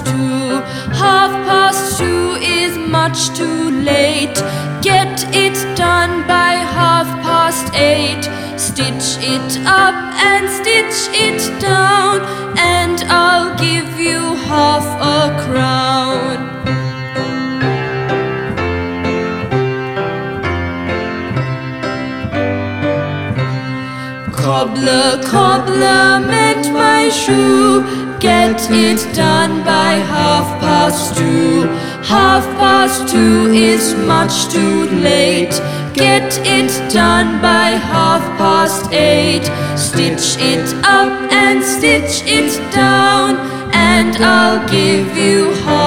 2. 2:30 is much too late. Get it done by 8:30. Stitch it up and stitch it down, and I'll give you half a crown. Cobbler, cobbler, mend my shoe. Get it done by 2:30. 2:30 is much too late. Get it done by 8:30. Stitch it up and stitch it down, and I'll give you half